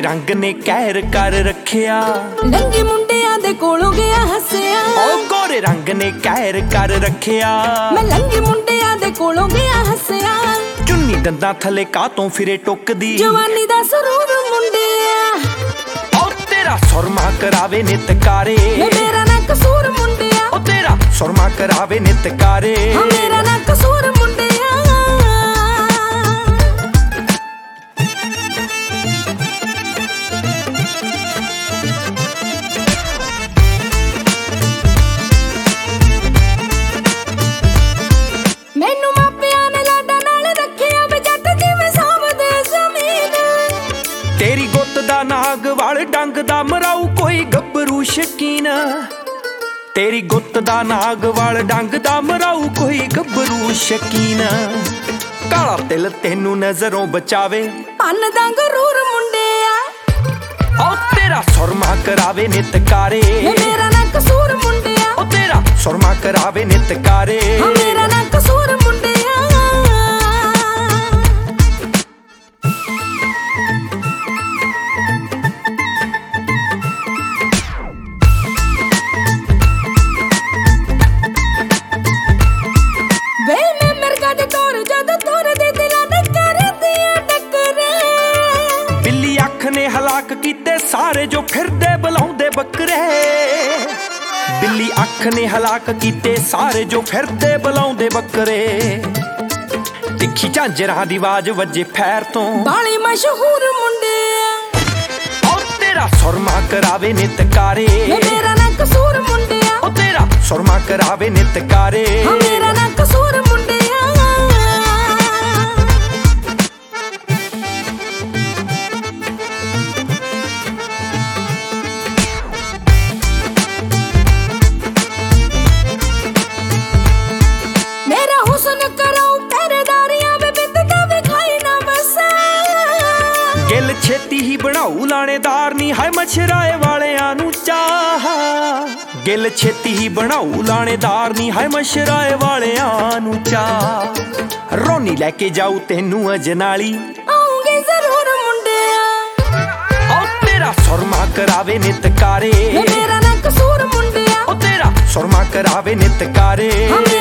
रंग ने कहर कर रखिया, नंगे मुंडियां दे कोलों गया हसिया। ओ गोरे रंग ने कहर कर रखिया, मैं नंगे मुंडियां दे कोलों गया हसिया। चुन्नी दंदा थले कातों फिरे टुकदी, जवानी दा सरूर मुंडिया। ओ तेरा सुरमा करावे नितकारे, मेरा ना कसूर मुंडिया। ओ तेरा सुरमा करावे नितकारे, मेरा ना कसूर मुंडिया। मैनू मापिया ने लाडा नाल रखिया वे जट जिवें सावदे ज़मीन। तेरी गुत्त दा नाग वाल डंग दा मराऊ कोई गब्बरू शकीन, तेरी गुत्त दा नाग वाल डंग दा मराऊ कोई गब्बरू शकीन। काला तिल तेनू नजरों बचावे, पन दा गरूर मुंडिया। ओ तेरा सुरमा करावे नितकारे, मेरा ना कसूर मुंडिया। ओ तेरा सुरमा करावे नितकारे, मेरा ना कसूर मुंडिया। वे मैं मिर्गा दे तोर जद तोर दे दिलां दे कर दिया टकरे। बिल्ली अख ने हलाक कीते सारे जो फिरदे बुलाउंदे बकरे, बिल्ली अख ने हलाक कीते सारे जो फिरदे बुलाउंदे बकरे। तिखी झांजरां दी आवाज वजे फैर तो, बाली मशहूर मुंडिया। ओ तेरा सुरमा करावे नितकारे, मेरा ना कसूर मुंडिया। ओ तेरा सुरमा करावे नितकारे, मेरा ना कसूर मुंडिया। मेरा हुस्न कराऊं पहरेदारियां में बिंद दा विखाई ना बसा। गिल छेती ही बनाऊ लाणेदार नी हाय मछराए वालियां नू चाह, गिल छेती ही बनाऊ लाणेदार नी हाय मछराए वालियां नू चाह। रोनी लेके जाऊ तेनू अजनाली, आऊंगी जरूर मुंडिया। ओ तेरा सुरमा करावे नितकारे, मेरा ना कसूर मुंडिया। ओ तेरा सुरमा करावे नितकारे।